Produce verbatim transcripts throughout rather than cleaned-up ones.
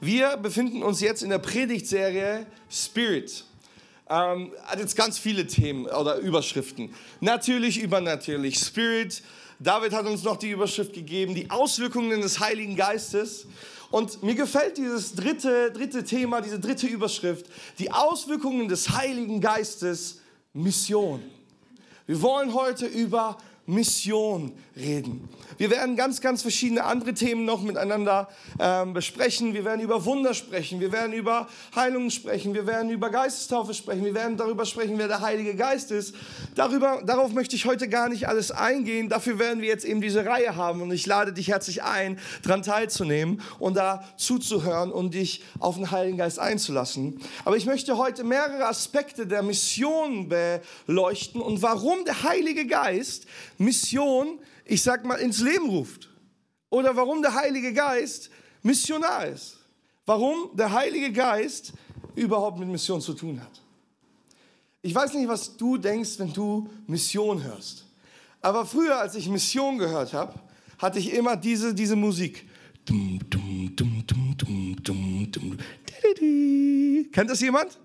Wir befinden uns jetzt in der Predigtserie Spirit. Ähm, hat jetzt ganz viele Themen oder Überschriften. Natürlich, übernatürlich. Spirit. David hat uns noch die Überschrift gegeben, die Auswirkungen des Heiligen Geistes. Und mir gefällt dieses dritte, dritte Thema, diese dritte Überschrift, die Auswirkungen des Heiligen Geistes, Mission. Wir wollen heute über Mission reden. Wir werden ganz, ganz verschiedene andere Themen noch miteinander ähm, besprechen. Wir werden über Wunder sprechen, wir werden über Heilungen sprechen, wir werden über Geistestaufe sprechen, wir werden darüber sprechen, wer der Heilige Geist ist. Darüber, darauf möchte ich heute gar nicht alles eingehen. Dafür werden wir jetzt eben diese Reihe haben und ich lade dich herzlich ein, daran teilzunehmen und da zuzuhören und dich auf den Heiligen Geist einzulassen. Aber ich möchte heute mehrere Aspekte der Mission beleuchten und warum der Heilige Geist Mission, ich sag mal, ins Leben ruft. Oder warum der Heilige Geist Missionar ist. Warum der Heilige Geist überhaupt mit Mission zu tun hat. Ich weiß nicht, was du denkst, wenn du Mission hörst. Aber früher, als ich Mission gehört habe, hatte ich immer diese, diese Musik. Dum, dum, dum, dum, dum, dum, dum. Kennt das jemand?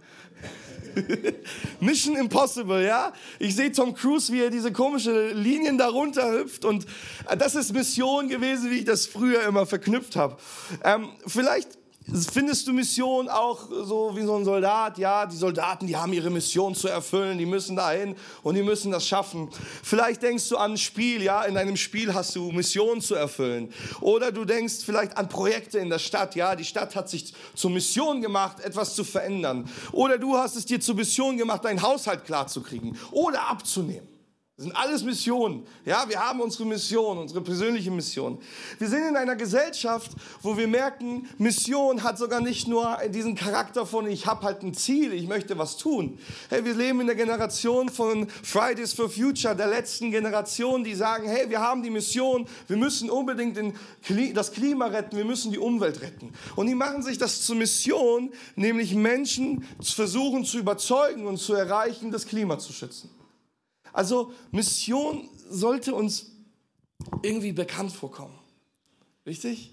Mission Impossible, ja? Ich sehe Tom Cruise, wie er diese komischen Linien da runterhüpft und das ist Mission gewesen, wie ich das früher immer verknüpft habe. Ähm, vielleicht findest du Mission auch so wie so ein Soldat, ja? Die Soldaten, die haben ihre Mission zu erfüllen, die müssen dahin und die müssen das schaffen. Vielleicht denkst du an ein Spiel, ja? In einem Spiel hast du Missionen zu erfüllen. Oder du denkst vielleicht an Projekte in der Stadt, ja? Die Stadt hat sich zur Mission gemacht, etwas zu verändern. Oder du hast es dir zur Mission gemacht, deinen Haushalt klarzukriegen oder abzunehmen. Das sind alles Missionen. Ja, wir haben unsere Mission, unsere persönliche Mission. Wir sind in einer Gesellschaft, wo wir merken, Mission hat sogar nicht nur diesen Charakter von, ich habe halt ein Ziel, ich möchte was tun. Hey, wir leben in der Generation von Fridays for Future, der letzten Generation, die sagen, hey, wir haben die Mission, wir müssen unbedingt den, das Klima retten, wir müssen die Umwelt retten. Und die machen sich das zur Mission, nämlich Menschen zu versuchen zu überzeugen und zu erreichen, das Klima zu schützen. Also Mission sollte uns irgendwie bekannt vorkommen. Richtig?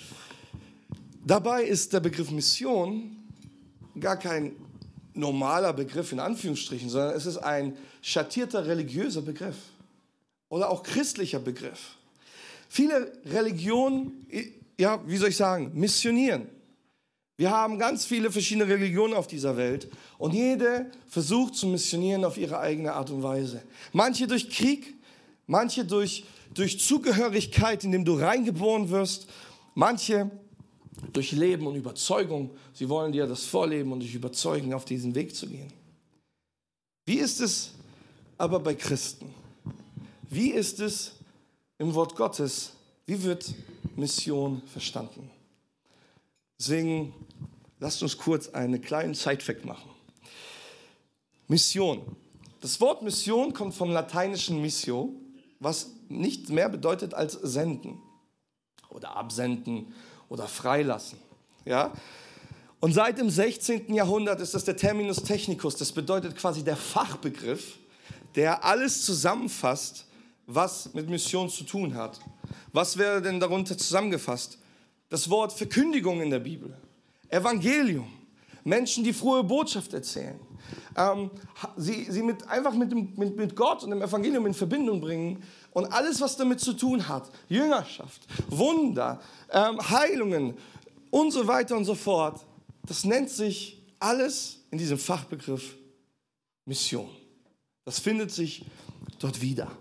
Dabei ist der Begriff Mission gar kein normaler Begriff in Anführungsstrichen, sondern es ist ein schattierter religiöser Begriff oder auch christlicher Begriff. Viele Religionen, ja, wie soll ich sagen, missionieren. Wir haben ganz viele verschiedene Religionen auf dieser Welt und jede versucht zu missionieren auf ihre eigene Art und Weise. Manche durch Krieg, manche durch, durch Zugehörigkeit, indem du reingeboren wirst, manche durch Leben und Überzeugung. Sie wollen dir das vorleben und dich überzeugen, auf diesen Weg zu gehen. Wie ist es aber bei Christen? Wie ist es im Wort Gottes? Wie wird Mission verstanden? Deswegen lasst uns kurz einen kleinen Sidefact machen. Mission. Das Wort Mission kommt vom lateinischen missio, was nicht mehr bedeutet als senden oder absenden oder freilassen. Ja? Und seit dem sechzehnten Jahrhundert ist das der Terminus technicus. Das bedeutet quasi der Fachbegriff, der alles zusammenfasst, was mit Mission zu tun hat. Was wäre denn darunter zusammengefasst? Das Wort Verkündigung in der Bibel, Evangelium, Menschen, die frohe Botschaft erzählen, ähm, sie, sie mit, einfach mit, dem, mit, mit Gott und dem Evangelium in Verbindung bringen und alles, was damit zu tun hat, Jüngerschaft, Wunder, ähm, Heilungen und so weiter und so fort, das nennt sich alles in diesem Fachbegriff Mission. Das findet sich dort wieder.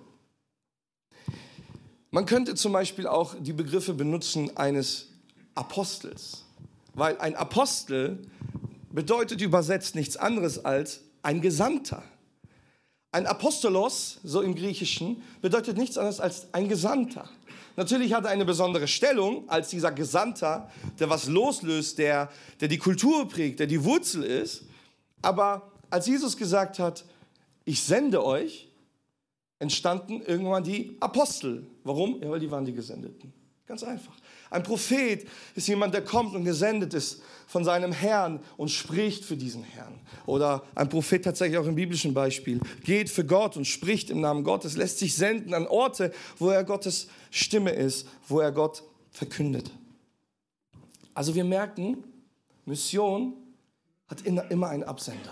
Man könnte zum Beispiel auch die Begriffe benutzen eines Apostels, weil ein Apostel bedeutet übersetzt nichts anderes als ein Gesandter. Ein Apostolos, so im Griechischen, bedeutet nichts anderes als ein Gesandter. Natürlich hat er eine besondere Stellung als dieser Gesandter, der was loslöst, der, der die Kultur prägt, der die Wurzel ist. Aber als Jesus gesagt hat, ich sende euch, entstanden irgendwann die Apostel. Warum? Ja, weil die waren die Gesendeten. Ganz einfach. Ein Prophet ist jemand, der kommt und gesendet ist von seinem Herrn und spricht für diesen Herrn. Oder ein Prophet tatsächlich auch im biblischen Beispiel geht für Gott und spricht im Namen Gottes, lässt sich senden an Orte, wo er Gottes Stimme ist, wo er Gott verkündet. Also wir merken, Mission hat immer einen Absender.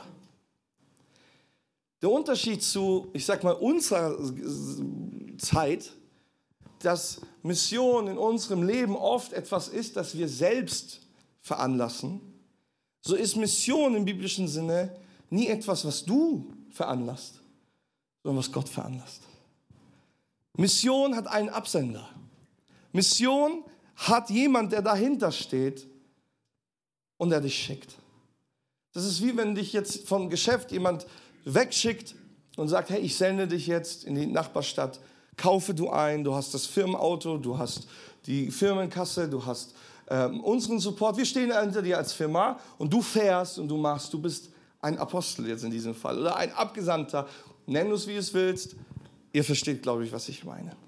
Der Unterschied zu, ich sag mal, unserer Zeit, dass Mission in unserem Leben oft etwas ist, das wir selbst veranlassen, so ist Mission im biblischen Sinne nie etwas, was du veranlasst, sondern was Gott veranlasst. Mission hat einen Absender. Mission hat jemand, der dahinter steht und der dich schickt. Das ist wie wenn dich jetzt vom Geschäft jemand wegschickt und sagt, hey, ich sende dich jetzt in die Nachbarstadt, kaufe du ein, du hast das Firmenauto, du hast die Firmenkasse, du hast ähm, unseren Support, wir stehen hinter dir als Firma und du fährst und du machst, du bist ein Apostel jetzt in diesem Fall oder ein Abgesandter, nenn es wie du es willst, ihr versteht, glaube ich, was ich meine.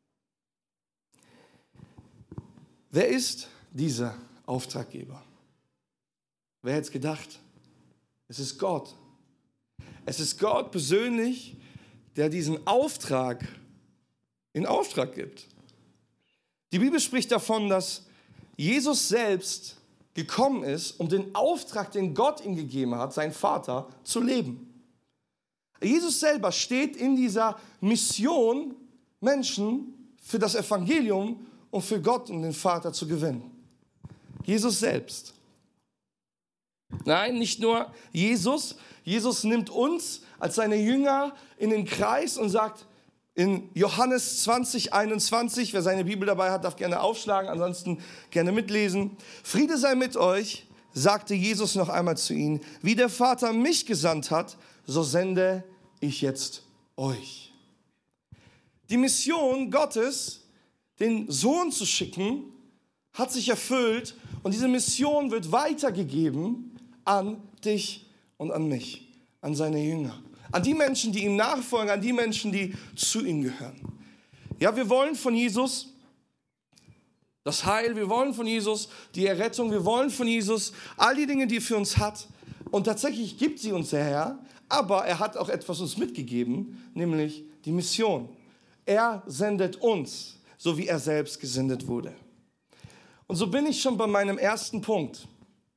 Wer ist dieser Auftraggeber? Wer hätte es gedacht? Es ist Gott. Es ist Gott persönlich, der diesen Auftrag in Auftrag gibt. Die Bibel spricht davon, dass Jesus selbst gekommen ist, um den Auftrag, den Gott ihm gegeben hat, sein Vater, zu leben. Jesus selber steht in dieser Mission, Menschen für das Evangelium und für Gott und den Vater zu gewinnen. Jesus selbst. Nein, nicht nur Jesus. Jesus nimmt uns als seine Jünger in den Kreis und sagt in Johannes zwanzig, einundzwanzig, wer seine Bibel dabei hat, darf gerne aufschlagen, ansonsten gerne mitlesen. Friede sei mit euch, sagte Jesus noch einmal zu ihnen. Wie der Vater mich gesandt hat, so sende ich jetzt euch. Die Mission Gottes, den Sohn zu schicken, hat sich erfüllt und diese Mission wird weitergegeben an dich und an mich, an seine Jünger, an die Menschen, die ihm nachfolgen, an die Menschen, die zu ihm gehören. Ja, wir wollen von Jesus das Heil, wir wollen von Jesus die Errettung, wir wollen von Jesus all die Dinge, die er für uns hat. Und tatsächlich gibt sie uns der Herr, aber er hat auch etwas uns mitgegeben, nämlich die Mission. Er sendet uns, so wie er selbst gesendet wurde. Und so bin ich schon bei meinem ersten Punkt.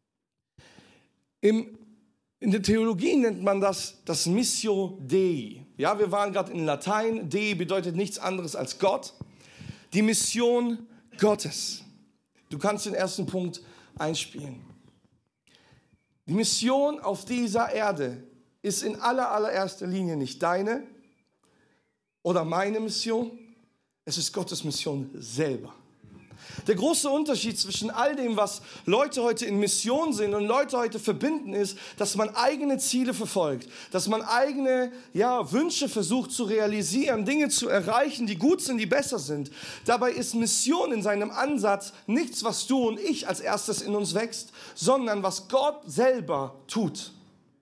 Im, in der Theologie nennt man das das Missio Dei. Ja, wir waren gerade in Latein. Dei bedeutet nichts anderes als Gott. Die Mission Gottes. Du kannst den ersten Punkt einspielen. Die Mission auf dieser Erde ist in aller, allererster Linie nicht deine oder meine Mission. Es ist Gottes Mission selber. Der große Unterschied zwischen all dem, was Leute heute in Mission sind und Leute heute verbinden, ist, dass man eigene Ziele verfolgt, dass man eigene ja, Wünsche versucht zu realisieren, Dinge zu erreichen, die gut sind, die besser sind. Dabei ist Mission in seinem Ansatz nichts, was du und ich als erstes in uns wächst, sondern was Gott selber tut.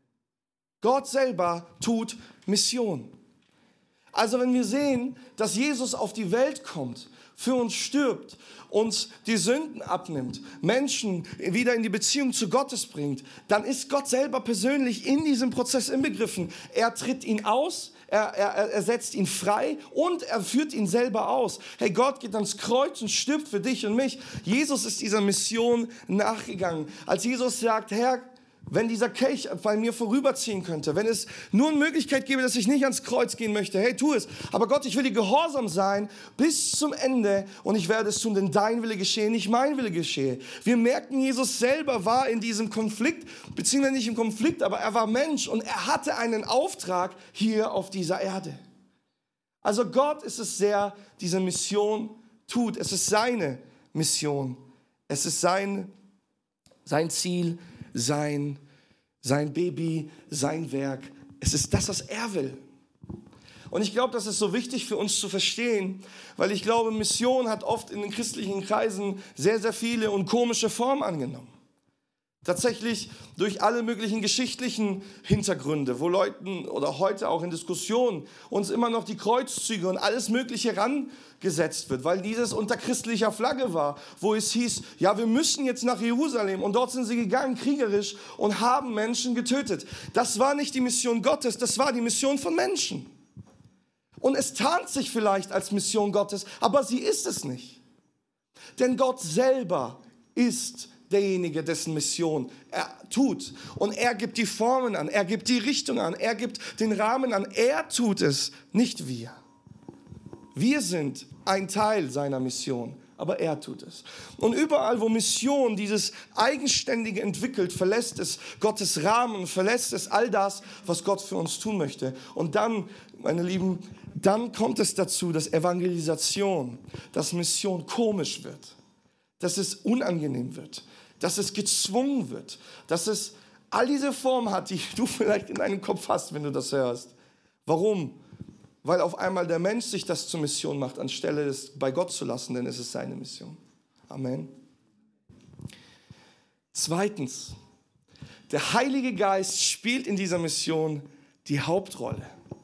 Gott selber tut Mission. Also wenn wir sehen, dass Jesus auf die Welt kommt, für uns stirbt, uns die Sünden abnimmt, Menschen wieder in die Beziehung zu Gottes bringt, dann ist Gott selber persönlich in diesem Prozess inbegriffen. Er tritt ihn aus, er, er, er setzt ihn frei und er führt ihn selber aus. Hey, Gott geht ans Kreuz und stirbt für dich und mich. Jesus ist dieser Mission nachgegangen. Als Jesus sagt, Herr, wenn dieser Kelch bei mir vorüberziehen könnte, wenn es nur eine Möglichkeit gäbe, dass ich nicht ans Kreuz gehen möchte, hey, tu es. Aber Gott, ich will dir gehorsam sein bis zum Ende und ich werde es tun, denn dein Wille geschehe, nicht mein Wille geschehe. Wir merken, Jesus selber war in diesem Konflikt, beziehungsweise nicht im Konflikt, aber er war Mensch und er hatte einen Auftrag hier auf dieser Erde. Also Gott ist es, der diese Mission tut. Es ist seine Mission. Es ist sein, sein Ziel, Sein, sein Baby, sein Werk. Es ist das, was er will. Und ich glaube, das ist so wichtig für uns zu verstehen, weil ich glaube, Mission hat oft in den christlichen Kreisen sehr, sehr viele und komische Formen angenommen. Tatsächlich durch alle möglichen geschichtlichen Hintergründe, wo Leuten oder heute auch in Diskussionen uns immer noch die Kreuzzüge und alles Mögliche herangesetzt wird, weil dieses unter christlicher Flagge war, wo es hieß, ja, wir müssen jetzt nach Jerusalem und dort sind sie gegangen, kriegerisch, und haben Menschen getötet. Das war nicht die Mission Gottes, das war die Mission von Menschen. Und es tarnt sich vielleicht als Mission Gottes, aber sie ist es nicht. Denn Gott selber ist derjenige, dessen Mission er tut. Und er gibt die Formen an, er gibt die Richtung an, er gibt den Rahmen an. Er tut es, nicht wir. Wir sind ein Teil seiner Mission, aber er tut es. Und überall, wo Mission dieses Eigenständige entwickelt, verlässt es Gottes Rahmen, verlässt es all das, was Gott für uns tun möchte. Und dann, meine Lieben, dann kommt es dazu, dass Evangelisation, dass Mission komisch wird, dass es unangenehm wird, dass es gezwungen wird, dass es all diese Formen hat, die du vielleicht in deinem Kopf hast, wenn du das hörst. Warum? Weil auf einmal der Mensch sich das zur Mission macht, anstelle es bei Gott zu lassen, denn es ist seine Mission. Amen. Zweitens, der Heilige Geist spielt in dieser Mission die Hauptrolle.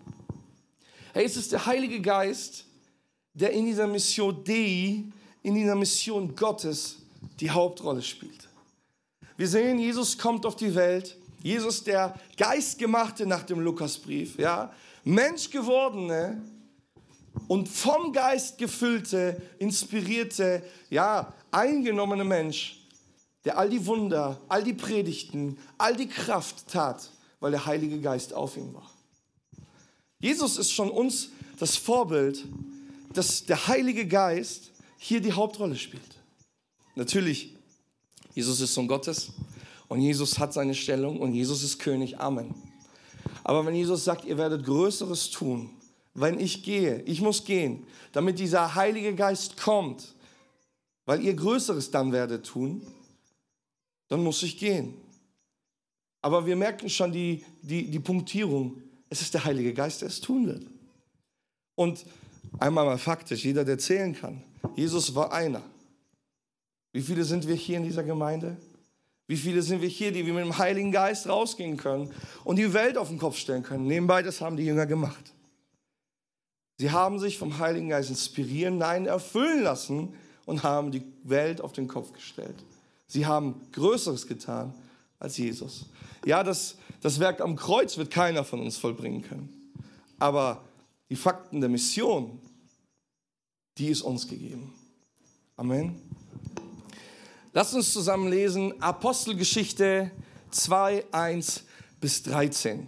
Hey, es ist der Heilige Geist, der in dieser Mission Dei, in dieser Mission Gottes die Hauptrolle spielt. Wir sehen, Jesus kommt auf die Welt. Jesus, der Geistgemachte nach dem Lukasbrief, ja, Menschgewordene und vom Geist gefüllte, inspirierte, ja, eingenommene Mensch, der all die Wunder, all die Predigten, all die Kraft tat, weil der Heilige Geist auf ihm war. Jesus ist schon uns das Vorbild, dass der Heilige Geist hier die Hauptrolle spielt. Natürlich, Jesus ist Sohn Gottes und Jesus hat seine Stellung und Jesus ist König. Amen. Aber wenn Jesus sagt, ihr werdet Größeres tun, wenn ich gehe, ich muss gehen, damit dieser Heilige Geist kommt, weil ihr Größeres dann werdet tun, dann muss ich gehen. Aber wir merken schon die, die, die Punktierung. Es ist der Heilige Geist, der es tun wird. Und einmal mal faktisch, jeder, der zählen kann, Jesus war einer. Wie viele sind wir hier in dieser Gemeinde? Wie viele sind wir hier, die wir mit dem Heiligen Geist rausgehen können und die Welt auf den Kopf stellen können? Nebenbei, das haben die Jünger gemacht. Sie haben sich vom Heiligen Geist inspirieren, nein, erfüllen lassen und haben die Welt auf den Kopf gestellt. Sie haben Größeres getan als Jesus. Ja, das, das Werk am Kreuz wird keiner von uns vollbringen können. Aber die Fakten der Mission, die ist uns gegeben. Amen. Lasst uns zusammen lesen Apostelgeschichte zwei, eins bis dreizehn.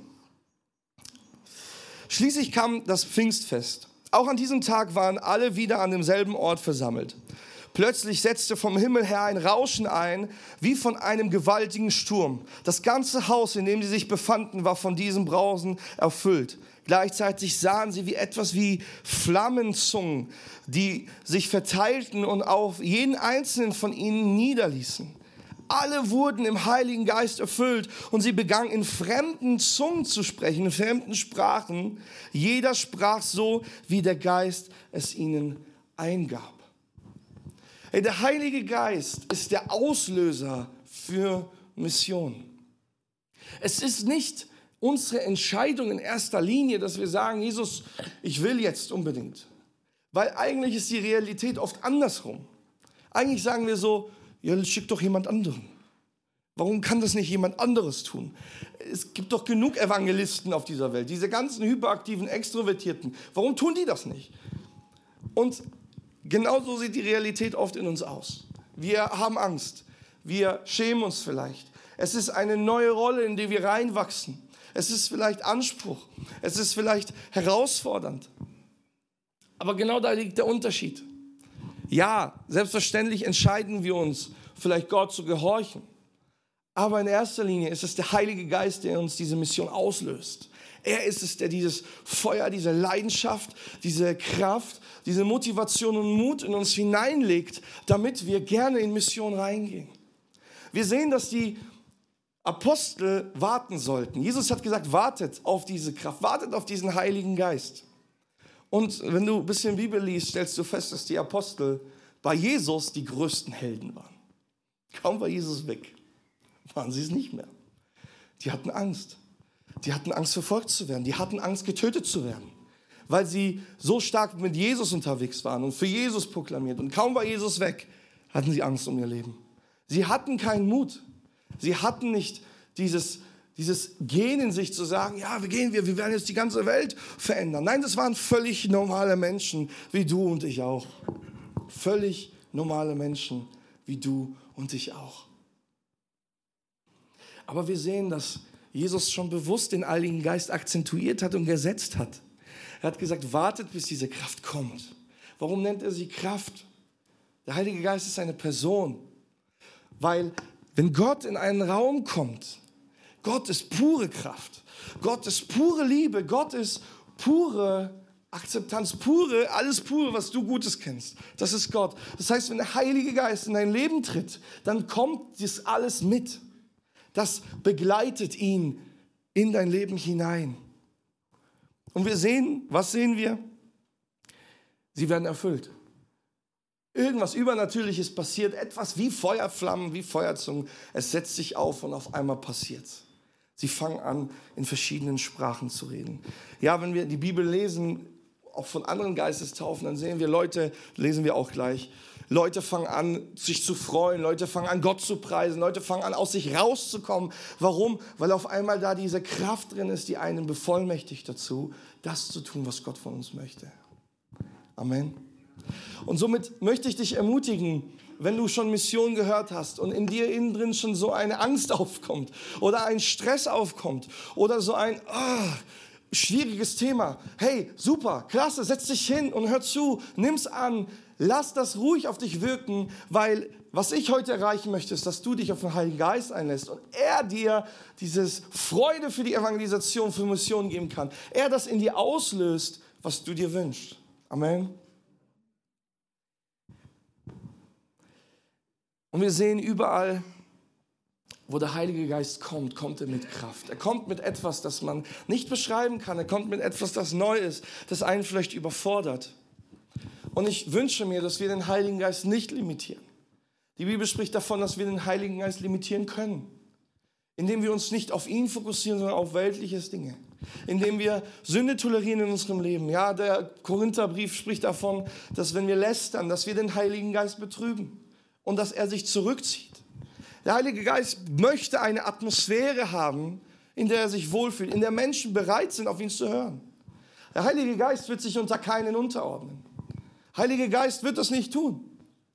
Schließlich kam das Pfingstfest. Auch an diesem Tag waren alle wieder an demselben Ort versammelt. Plötzlich setzte vom Himmel her ein Rauschen ein, wie von einem gewaltigen Sturm. Das ganze Haus, in dem sie sich befanden, war von diesem Brausen erfüllt. Gleichzeitig sahen sie wie etwas wie Flammenzungen, die sich verteilten und auf jeden einzelnen von ihnen niederließen. Alle wurden im Heiligen Geist erfüllt und sie begannen in fremden Zungen zu sprechen, in fremden Sprachen. Jeder sprach so, wie der Geist es ihnen eingab. Hey, der Heilige Geist ist der Auslöser für Mission. Es ist nicht unsere Entscheidung in erster Linie, dass wir sagen, Jesus, ich will jetzt unbedingt. Weil eigentlich ist die Realität oft andersrum. Eigentlich sagen wir so, ja, schick doch jemand anderen. Warum kann das nicht jemand anderes tun? Es gibt doch genug Evangelisten auf dieser Welt, diese ganzen hyperaktiven, Extrovertierten. Warum tun die das nicht? Und genauso sieht die Realität oft in uns aus. Wir haben Angst. Wir schämen uns vielleicht. Es ist eine neue Rolle, in die wir reinwachsen. Es ist vielleicht Anspruch. Es ist vielleicht herausfordernd. Aber genau da liegt der Unterschied. Ja, selbstverständlich entscheiden wir uns, vielleicht Gott zu gehorchen. Aber in erster Linie ist es der Heilige Geist, der uns diese Mission auslöst. Er ist es, der dieses Feuer, diese Leidenschaft, diese Kraft, diese Motivation und Mut in uns hineinlegt, damit wir gerne in Mission reingehen. Wir sehen, dass die Apostel warten sollten. Jesus hat gesagt, wartet auf diese Kraft, wartet auf diesen Heiligen Geist. Und wenn du ein bisschen Bibel liest, stellst du fest, dass die Apostel bei Jesus die größten Helden waren. Kaum war Jesus weg, waren sie es nicht mehr. Die hatten Angst. Die hatten Angst, verfolgt zu werden. Die hatten Angst, getötet zu werden. Weil sie so stark mit Jesus unterwegs waren und für Jesus proklamiert. Und kaum war Jesus weg, hatten sie Angst um ihr Leben. Sie hatten keinen Mut. Sie hatten nicht dieses, dieses Gen in sich zu sagen, ja, wir gehen, wir, wir werden jetzt die ganze Welt verändern. Nein, das waren völlig normale Menschen, wie du und ich auch. Völlig normale Menschen, wie du und ich auch. Aber wir sehen, dass Jesus schon bewusst den Heiligen Geist akzentuiert hat und gesetzt hat. Er hat gesagt, wartet, bis diese Kraft kommt. Warum nennt er sie Kraft? Der Heilige Geist ist eine Person. Weil, wenn Gott in einen Raum kommt, Gott ist pure Kraft. Gott ist pure Liebe. Gott ist pure Akzeptanz, pure, alles pure, was du Gutes kennst. Das ist Gott. Das heißt, wenn der Heilige Geist in dein Leben tritt, dann kommt das alles mit. Das begleitet ihn in dein Leben hinein. Und wir sehen, was sehen wir? Sie werden erfüllt. Irgendwas Übernatürliches passiert, etwas wie Feuerflammen, wie Feuerzungen. Es setzt sich auf und auf einmal passiert's. Sie fangen an, in verschiedenen Sprachen zu reden. Ja, wenn wir die Bibel lesen, auch von anderen Geistestaufen, dann sehen wir Leute, lesen wir auch gleich, Leute fangen an, sich zu freuen, Leute fangen an, Gott zu preisen, Leute fangen an, aus sich rauszukommen. Warum? Weil auf einmal da diese Kraft drin ist, die einen bevollmächtigt dazu, das zu tun, was Gott von uns möchte. Amen. Und somit möchte ich dich ermutigen, wenn du schon Mission gehört hast und in dir innen drin schon so eine Angst aufkommt oder ein Stress aufkommt oder so ein oh, schwieriges Thema. Hey, super, klasse, setz dich hin und hör zu, nimm's an, lass das ruhig auf dich wirken, weil was ich heute erreichen möchte, ist, dass du dich auf den Heiligen Geist einlässt und er dir dieses Freude für die Evangelisation, für Mission geben kann. Er das in dir auslöst, was du dir wünschst. Amen. Und wir sehen überall, wo der Heilige Geist kommt, kommt er mit Kraft. Er kommt mit etwas, das man nicht beschreiben kann. Er kommt mit etwas, das neu ist, das einen vielleicht überfordert. Und ich wünsche mir, dass wir den Heiligen Geist nicht limitieren. Die Bibel spricht davon, dass wir den Heiligen Geist limitieren können. Indem wir uns nicht auf ihn fokussieren, sondern auf weltliches Dinge. Indem wir Sünde tolerieren in unserem Leben. Ja, der Korintherbrief spricht davon, dass wenn wir lästern, dass wir den Heiligen Geist betrüben. Und dass er sich zurückzieht. Der Heilige Geist möchte eine Atmosphäre haben, in der er sich wohlfühlt, in der Menschen bereit sind, auf ihn zu hören. Der Heilige Geist wird sich unter keinen unterordnen. Der Heilige Geist wird das nicht tun.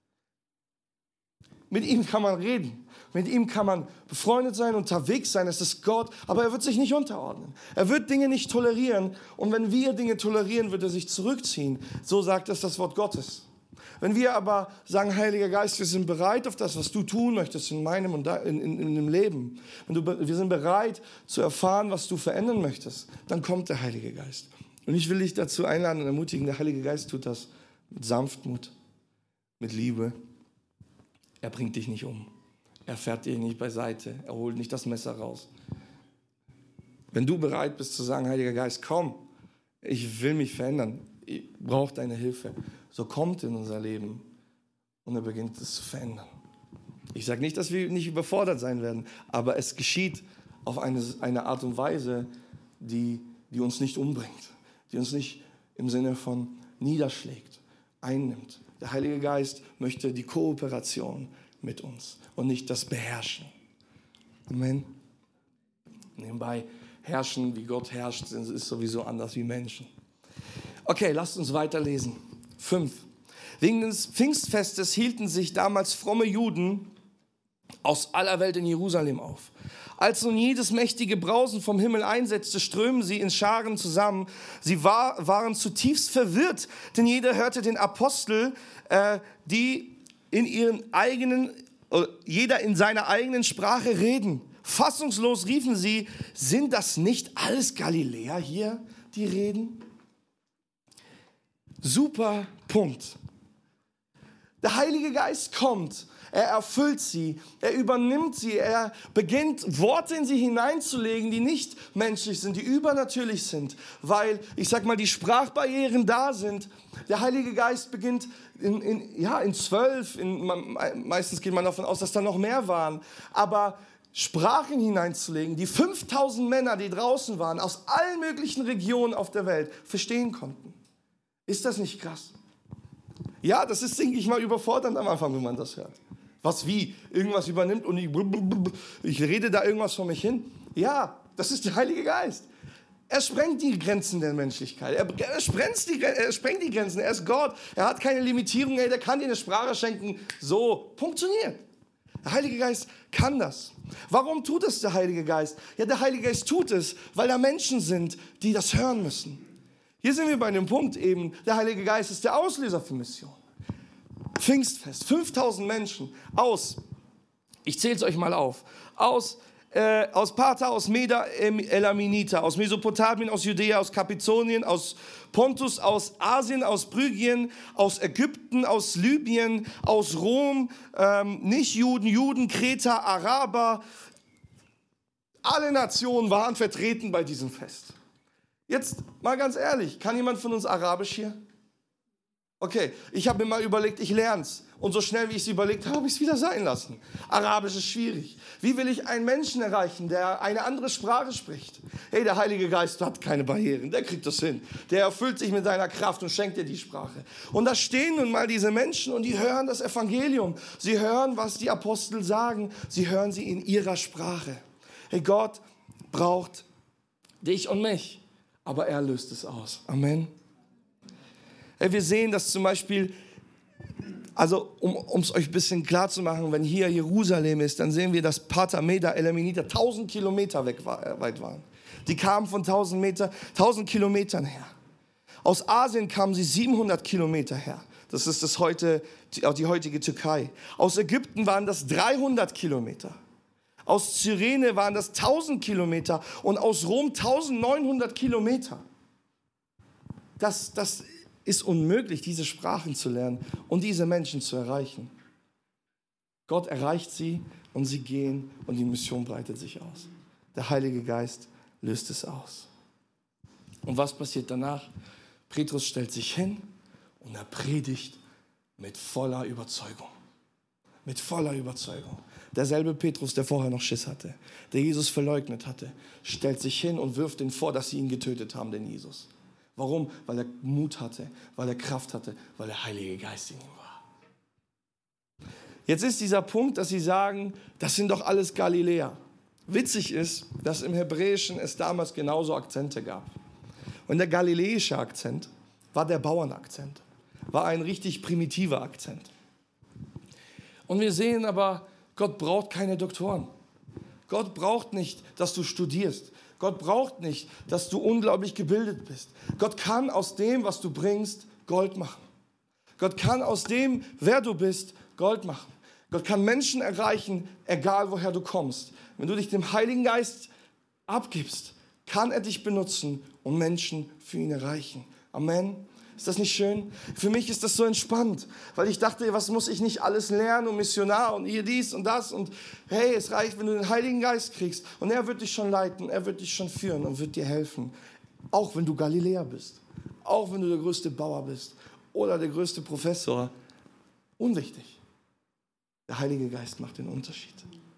Mit ihm kann man reden. Mit ihm kann man befreundet sein, unterwegs sein. Es ist Gott, aber er wird sich nicht unterordnen. Er wird Dinge nicht tolerieren. Und wenn wir Dinge tolerieren, wird er sich zurückziehen. So sagt es das Wort Gottes. Wenn wir aber sagen, Heiliger Geist, wir sind bereit auf das, was du tun möchtest in meinem und in, in, in dem Leben. Wenn du, wir sind bereit zu erfahren, was du verändern möchtest, dann kommt der Heilige Geist. Und ich will dich dazu einladen und ermutigen, der Heilige Geist tut das mit Sanftmut, mit Liebe. Er bringt dich nicht um. Er fährt dich nicht beiseite. Er holt nicht das Messer raus. Wenn du bereit bist zu sagen, Heiliger Geist, komm, ich will mich verändern. Ich brauche deine Hilfe. So kommt in unser Leben und er beginnt es zu verändern. Ich sage nicht, dass wir nicht überfordert sein werden, aber es geschieht auf eine, eine Art und Weise, die, die uns nicht umbringt, die uns nicht im Sinne von niederschlägt, einnimmt. Der Heilige Geist möchte die Kooperation mit uns und nicht das Beherrschen. Amen. Nebenbei, herrschen, wie Gott herrscht, ist sowieso anders wie Menschen. Okay, lasst uns weiterlesen. Fünf. Wegen des Pfingstfestes hielten sich damals fromme Juden aus aller Welt in Jerusalem auf. Als nun jedes mächtige Brausen vom Himmel einsetzte, strömen sie in Scharen zusammen. Sie war, waren zutiefst verwirrt, denn jeder hörte den Apostel, äh, die in ihren eigenen, äh, jeder in seiner eigenen Sprache reden. Fassungslos riefen sie, sind das nicht alles Galiläer hier, die reden? Super Punkt. Der Heilige Geist kommt, er erfüllt sie, er übernimmt sie, er beginnt Worte in sie hineinzulegen, die nicht menschlich sind, die übernatürlich sind, weil, ich sag mal, die Sprachbarrieren da sind. Der Heilige Geist beginnt in, in, ja, in zwölf, in, meistens geht man davon aus, dass da noch mehr waren, aber Sprachen hineinzulegen, die fünftausend Männer, die draußen waren, aus allen möglichen Regionen auf der Welt, verstehen konnten. Ist das nicht krass? Ja, das ist, denke ich mal, überfordernd am Anfang, wenn man das hört. Was wie? Irgendwas übernimmt und ich, ich rede da irgendwas vor mich hin? Ja, das ist der Heilige Geist. Er sprengt die Grenzen der Menschlichkeit. Er, er, sprengt die, er sprengt die Grenzen. Er ist Gott. Er hat keine Limitierung. Ey, der kann dir eine Sprache schenken. So, funktioniert. Der Heilige Geist kann das. Warum tut es der Heilige Geist? Ja, der Heilige Geist tut es, weil da Menschen sind, die das hören müssen. Hier sind wir bei dem Punkt eben, der Heilige Geist ist der Auslöser für Mission. Pfingstfest, fünftausend Menschen aus, ich zähle es euch mal auf, aus, äh, aus Partha, aus Meda, Elaminita, aus Mesopotamien, aus Judäa, aus Kapazonien, aus Pontus, aus Asien, aus Phrygien, aus Ägypten, aus Libyen, aus Rom, ähm, Nicht-Juden, Juden, Kreter, Araber. Alle Nationen waren vertreten bei diesem Fest. Jetzt mal ganz ehrlich, kann jemand von uns Arabisch hier? Okay, ich habe mir mal überlegt, ich lerne es. Und so schnell wie ich es überlegt habe, habe ich es wieder sein lassen. Arabisch ist schwierig. Wie will ich einen Menschen erreichen, der eine andere Sprache spricht? Hey, der Heilige Geist hat keine Barrieren, der kriegt das hin. Der erfüllt sich mit seiner Kraft und schenkt dir die Sprache. Und da stehen nun mal diese Menschen und die hören das Evangelium. Sie hören, was die Apostel sagen. Sie hören sie in ihrer Sprache. Hey, Gott braucht dich und mich, aber er löst es aus. Amen. Hey, wir sehen, dass zum Beispiel, also um es euch ein bisschen klar zu machen, wenn hier Jerusalem ist, dann sehen wir, dass Partha, Meda, Elaminita tausend Kilometer weg war, weit waren. Die kamen von tausend Meter, tausend Kilometern her. Aus Asien kamen sie siebenhundert Kilometer her. Das ist das heute, die, die heutige Türkei. Aus Ägypten waren das dreihundert Kilometer. Aus Cyrene waren das tausend Kilometer und aus Rom eintausendneunhundert Kilometer. Das, das ist unmöglich, diese Sprachen zu lernen und diese Menschen zu erreichen. Gott erreicht sie und sie gehen und die Mission breitet sich aus. Der Heilige Geist löst es aus. Und was passiert danach? Petrus stellt sich hin und er predigt mit voller Überzeugung. Mit voller Überzeugung. Derselbe Petrus, der vorher noch Schiss hatte, der Jesus verleugnet hatte, stellt sich hin und wirft ihnen vor, dass sie ihn getötet haben, den Jesus. Warum? Weil er Mut hatte, weil er Kraft hatte, weil der Heilige Geist in ihm war. Jetzt ist dieser Punkt, dass sie sagen, das sind doch alles Galiläer. Witzig ist, dass im Hebräischen es damals genauso Akzente gab. Und der galiläische Akzent war der Bauernakzent, war ein richtig primitiver Akzent. Und wir sehen aber, Gott braucht keine Doktoren. Gott braucht nicht, dass du studierst. Gott braucht nicht, dass du unglaublich gebildet bist. Gott kann aus dem, was du bringst, Gold machen. Gott kann aus dem, wer du bist, Gold machen. Gott kann Menschen erreichen, egal woher du kommst. Wenn du dich dem Heiligen Geist abgibst, kann er dich benutzen und Menschen für ihn erreichen. Amen. Ist das nicht schön? Für mich ist das so entspannt, weil ich dachte, was muss ich nicht alles lernen und Missionar und hier dies und das und hey, es reicht, wenn du den Heiligen Geist kriegst und er wird dich schon leiten, er wird dich schon führen und wird dir helfen. Auch wenn du Galiläer bist, auch wenn du der größte Bauer bist oder der größte Professor, unwichtig. Der Heilige Geist macht den Unterschied.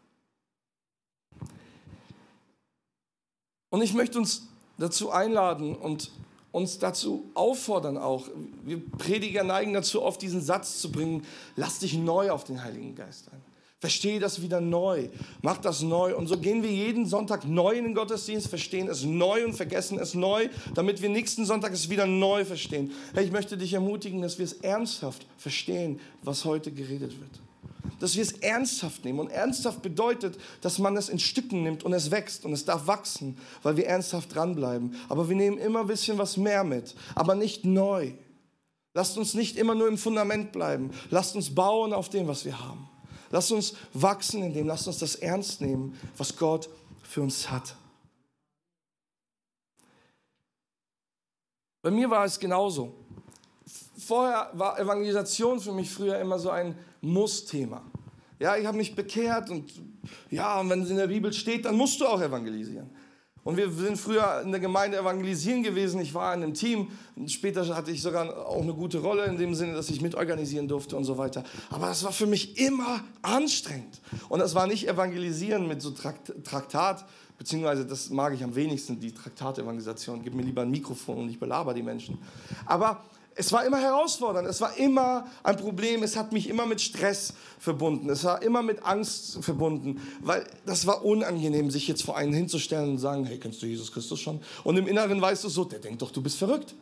Und ich möchte uns dazu einladen und uns dazu auffordern auch, wir Prediger neigen dazu oft diesen Satz zu bringen, lass dich neu auf den Heiligen Geist ein. Verstehe das wieder neu, mach das neu. Und so gehen wir jeden Sonntag neu in den Gottesdienst, verstehen es neu und vergessen es neu, damit wir nächsten Sonntag es wieder neu verstehen. Hey, ich möchte dich ermutigen, dass wir es ernsthaft verstehen, was heute geredet wird. Dass wir es ernsthaft nehmen. Und ernsthaft bedeutet, dass man es in Stücken nimmt und es wächst und es darf wachsen, weil wir ernsthaft dranbleiben. Aber wir nehmen immer ein bisschen was mehr mit, aber nicht neu. Lasst uns nicht immer nur im Fundament bleiben. Lasst uns bauen auf dem, was wir haben. Lasst uns wachsen in dem. Lasst uns das ernst nehmen, was Gott für uns hat. Bei mir war es genauso. Vorher war Evangelisation für mich früher immer so ein Muss-Thema. Ja, ich habe mich bekehrt und ja, und wenn es in der Bibel steht, dann musst du auch evangelisieren. Und wir sind früher in der Gemeinde evangelisieren gewesen. Ich war in einem Team. Später hatte ich sogar auch eine gute Rolle in dem Sinne, dass ich mitorganisieren durfte und so weiter. Aber das war für mich immer anstrengend. Und das war nicht evangelisieren mit so Trakt- Traktat, beziehungsweise das mag ich am wenigsten, die Traktatevangelisation. Gib mir lieber ein Mikrofon und ich belabere die Menschen. Aber es war immer herausfordernd, es war immer ein Problem, es hat mich immer mit Stress verbunden, es war immer mit Angst verbunden, weil das war unangenehm, sich jetzt vor einen hinzustellen und sagen, hey, kennst du Jesus Christus schon? Und im Inneren weißt du so, der denkt doch, du bist verrückt.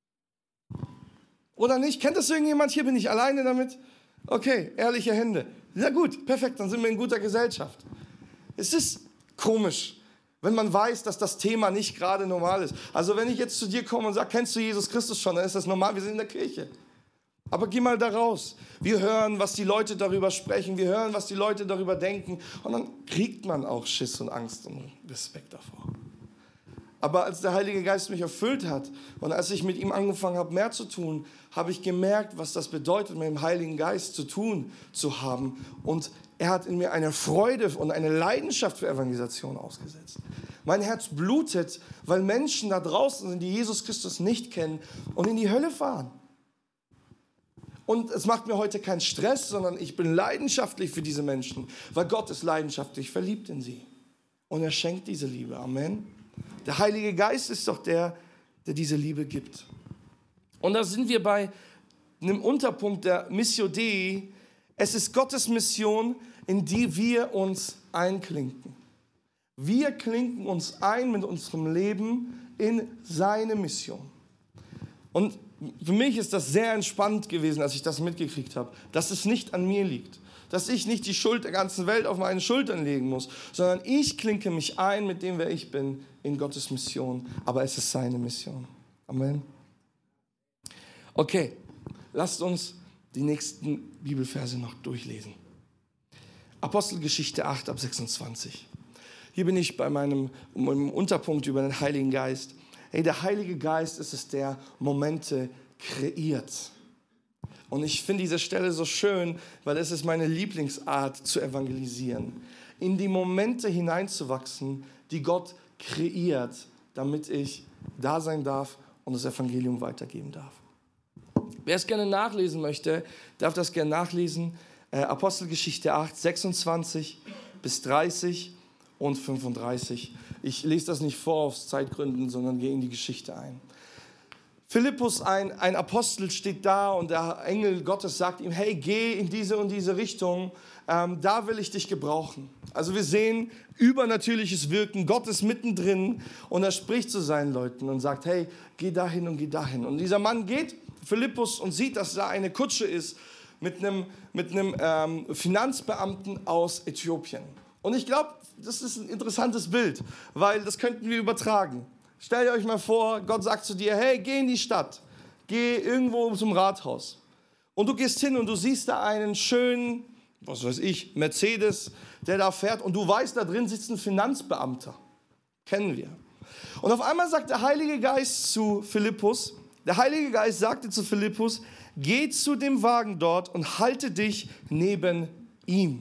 Oder nicht? Kennt das irgendjemand? Hier bin ich alleine damit. Okay, ehrliche Hände. Ja gut, perfekt, dann sind wir in guter Gesellschaft. Es ist komisch, wenn man weiß, dass das Thema nicht gerade normal ist. Also wenn ich jetzt zu dir komme und sage, kennst du Jesus Christus schon, dann ist das normal, wir sind in der Kirche. Aber geh mal da raus. Wir hören, was die Leute darüber sprechen, wir hören, was die Leute darüber denken und dann kriegt man auch Schiss und Angst und Respekt davor. Aber als der Heilige Geist mich erfüllt hat und als ich mit ihm angefangen habe, mehr zu tun, habe ich gemerkt, was das bedeutet, mit dem Heiligen Geist zu tun zu haben. Und er hat in mir eine Freude und eine Leidenschaft für Evangelisation ausgesetzt. Mein Herz blutet, weil Menschen da draußen sind, die Jesus Christus nicht kennen und in die Hölle fahren. Und es macht mir heute keinen Stress, sondern ich bin leidenschaftlich für diese Menschen, weil Gott ist leidenschaftlich verliebt in sie. Und er schenkt diese Liebe. Amen. Der Heilige Geist ist doch der, der diese Liebe gibt. Und da sind wir bei einem Unterpunkt der Missio Dei. Es ist Gottes Mission, in die wir uns einklinken. Wir klinken uns ein mit unserem Leben in seine Mission. Und für mich ist das sehr entspannt gewesen, als ich das mitgekriegt habe, dass es nicht an mir liegt. Dass ich nicht die Schuld der ganzen Welt auf meine Schultern legen muss, sondern ich klinke mich ein mit dem, wer ich bin, in Gottes Mission. Aber es ist seine Mission. Amen. Okay, lasst uns die nächsten Bibelverse noch durchlesen. Apostelgeschichte acht ab sechsundzwanzig. Hier bin ich bei meinem, meinem Unterpunkt über den Heiligen Geist. Hey, der Heilige Geist ist es, der Momente kreiert. Und ich finde diese Stelle so schön, weil es ist meine Lieblingsart zu evangelisieren. In die Momente hineinzuwachsen, die Gott kreiert, damit ich da sein darf und das Evangelium weitergeben darf. Wer es gerne nachlesen möchte, darf das gerne nachlesen. Äh, Apostelgeschichte acht, sechsundzwanzig bis dreißig und fünfunddreißig. Ich lese das nicht vor aus Zeitgründen, sondern gehe in die Geschichte ein. Philippus, ein, ein Apostel, steht da und der Engel Gottes sagt ihm, hey, geh in diese und diese Richtung, ähm, da will ich dich gebrauchen. Also wir sehen übernatürliches Wirken, Gott ist mittendrin und er spricht zu seinen Leuten und sagt, hey, geh dahin und geh dahin. Und dieser Mann geht, Philippus, und sieht, dass da eine Kutsche ist mit einem, mit einem ähm, Finanzbeamten aus Äthiopien. Und ich glaube, das ist ein interessantes Bild, weil das könnten wir übertragen. Stellt euch mal vor, Gott sagt zu dir, hey, geh in die Stadt, geh irgendwo zum Rathaus. Und du gehst hin und du siehst da einen schönen, was weiß ich, Mercedes, der da fährt und du weißt, da drin sitzt ein Finanzbeamter. Kennen wir. Und auf einmal sagt der Heilige Geist zu Philippus, der Heilige Geist sagte zu Philippus, geh zu dem Wagen dort und halte dich neben ihm.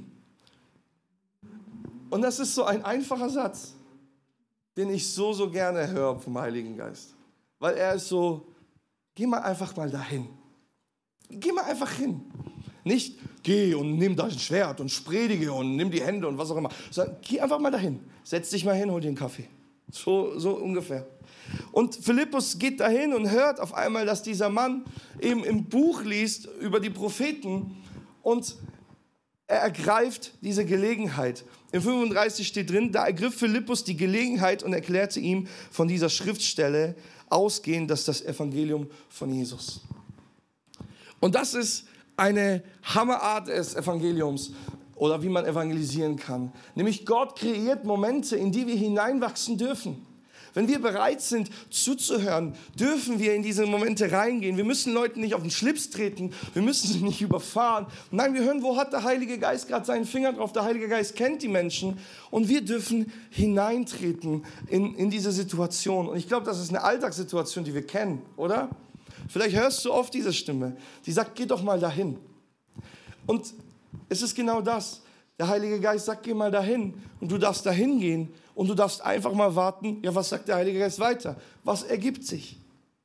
Und das ist so ein einfacher Satz, den ich so, so gerne höre vom Heiligen Geist. Weil er ist so, geh mal einfach mal dahin. Geh mal einfach hin. Nicht, geh und nimm dein Schwert und predige und nimm die Hände und was auch immer. Sondern geh einfach mal dahin. Setz dich mal hin, hol dir einen Kaffee. So, so ungefähr. Und Philippus geht dahin und hört auf einmal, dass dieser Mann eben im Buch liest über die Propheten und er ergreift diese Gelegenheit. Im fünfunddreißig steht drin, da ergriff Philippus die Gelegenheit und erklärte ihm von dieser Schriftstelle ausgehend, dass das Evangelium von Jesus. Und das ist eine Hammerart des Evangeliums oder wie man evangelisieren kann. Nämlich Gott kreiert Momente, in die wir hineinwachsen dürfen. Wenn wir bereit sind, zuzuhören, dürfen wir in diese Momente reingehen. Wir müssen Leuten nicht auf den Schlips treten, wir müssen sie nicht überfahren. Nein, wir hören, wo hat der Heilige Geist gerade seinen Finger drauf. Der Heilige Geist kennt die Menschen und wir dürfen hineintreten in, in diese Situation. Und ich glaube, das ist eine Alltagssituation, die wir kennen, oder? Vielleicht hörst du oft diese Stimme, die sagt, geh doch mal dahin. Und es ist genau das. Der Heilige Geist sagt, geh mal dahin und du darfst dahin gehen und du darfst einfach mal warten, ja, was sagt der Heilige Geist weiter? Was ergibt sich?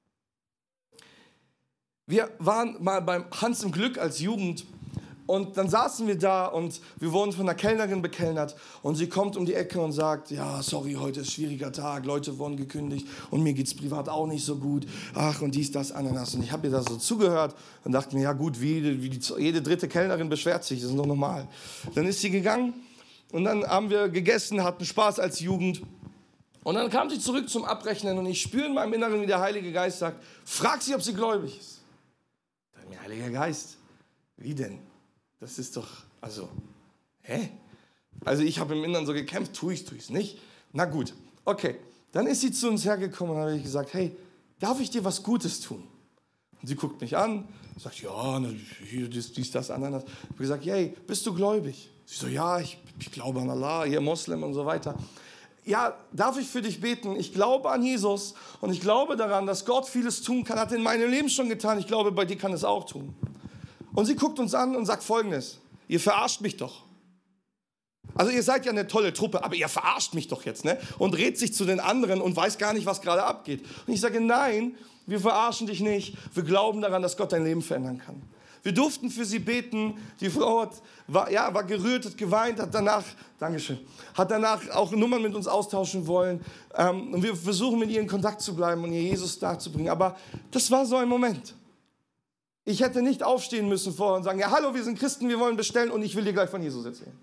Wir waren mal beim Hans im Glück als Jugend und dann saßen wir da und wir wurden von einer Kellnerin bekellnert und sie kommt um die Ecke und sagt, ja, sorry, heute ist ein schwieriger Tag, Leute wurden gekündigt und mir geht es privat auch nicht so gut. Ach, und dies, das, Ananas. Und ich habe ihr da so zugehört und dachte mir, ja gut, wie, wie die, jede dritte Kellnerin beschwert sich, das ist doch normal. Dann ist sie gegangen und dann haben wir gegessen, hatten Spaß als Jugend. Und dann kam sie zurück zum Abrechnen und ich spüre in meinem Inneren, wie der Heilige Geist sagt, frag sie, ob sie gläubig ist. Dann mir, Heiliger Geist, wie denn? Das ist doch Also, hä? Also ich habe im Inneren so gekämpft, tue ich, tue ich es nicht. Na gut, okay. Dann ist sie zu uns hergekommen und habe ich gesagt, hey, darf ich dir was Gutes tun? Und sie guckt mich an, sagt, ja, hier, dies, dies, das, ananas. Ich habe gesagt, hey, bist du gläubig? Sie so, ja, ich, ich glaube an Allah, hier Moslem und so weiter. Ja, darf ich für dich beten? Ich glaube an Jesus und ich glaube daran, dass Gott vieles tun kann, hat in meinem Leben schon getan. Ich glaube, bei dir kann es auch tun. Und sie guckt uns an und sagt Folgendes, ihr verarscht mich doch. Also ihr seid ja eine tolle Truppe, aber ihr verarscht mich doch jetzt, ne? Und redet sich zu den anderen und weiß gar nicht, was gerade abgeht. Und ich sage, nein, wir verarschen dich nicht. Wir glauben daran, dass Gott dein Leben verändern kann. Wir durften für sie beten. Die Frau hat, war, ja, war gerührt, hat geweint, hat danach, Dankeschön, hat danach auch Nummern mit uns austauschen wollen. Ähm, und wir versuchen, mit ihr in Kontakt zu bleiben und ihr Jesus darzubringen. Aber das war so ein Moment. Ich hätte nicht aufstehen müssen vorher und sagen, ja, hallo, wir sind Christen, wir wollen bestellen und ich will dir gleich von Jesus erzählen.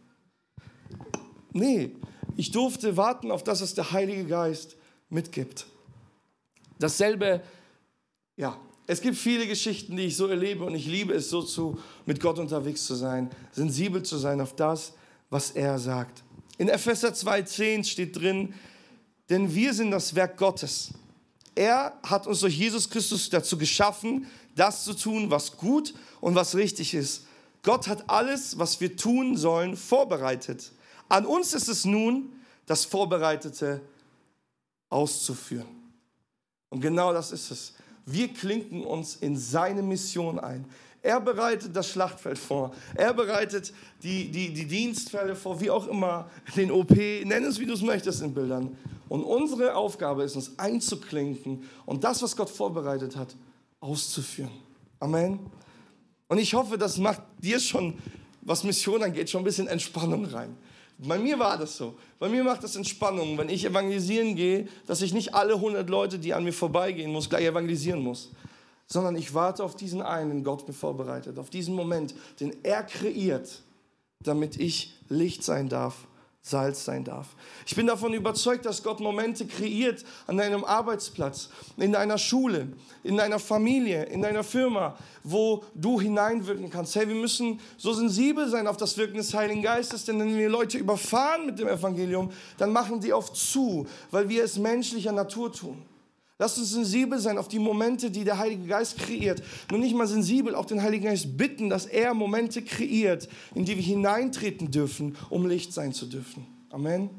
Nee, ich durfte warten auf das, was der Heilige Geist mitgibt. Dasselbe, ja, es gibt viele Geschichten, die ich so erlebe und ich liebe es so, zu, mit Gott unterwegs zu sein, sensibel zu sein auf das, was er sagt. In Epheser zwei zehn steht drin, denn wir sind das Werk Gottes. Er hat uns durch Jesus Christus dazu geschaffen, das zu tun, was gut und was richtig ist. Gott hat alles, was wir tun sollen, vorbereitet. An uns ist es nun, das Vorbereitete auszuführen. Und genau das ist es. Wir klinken uns in seine Mission ein. Er bereitet das Schlachtfeld vor. Er bereitet die, die, die Dienstfelder vor, wie auch immer, den O P, nenn es, wie du es möchtest in Bildern. Und unsere Aufgabe ist, uns einzuklinken und das, was Gott vorbereitet hat, auszuführen. Amen. Und ich hoffe, das macht dir schon, was Mission angeht, schon ein bisschen Entspannung rein. Bei mir war das so. Bei mir macht das Entspannung, wenn ich evangelisieren gehe, dass ich nicht alle hundert Leute, die an mir vorbeigehen muss, gleich evangelisieren muss. Sondern ich warte auf diesen einen, den Gott mir vorbereitet, auf diesen Moment, den er kreiert, damit ich Licht sein darf, Salz sein darf. Ich bin davon überzeugt, dass Gott Momente kreiert an deinem Arbeitsplatz, in deiner Schule, in deiner Familie, in deiner Firma, wo du hineinwirken kannst. Hey, wir müssen so sensibel sein auf das Wirken des Heiligen Geistes, denn wenn wir Leute überfahren mit dem Evangelium, dann machen die oft zu, weil wir es menschlicher Natur tun. Lasst uns sensibel sein auf die Momente, die der Heilige Geist kreiert. Nur nicht mal sensibel, auch den Heiligen Geist bitten, dass er Momente kreiert, in die wir hineintreten dürfen, um Licht sein zu dürfen. Amen.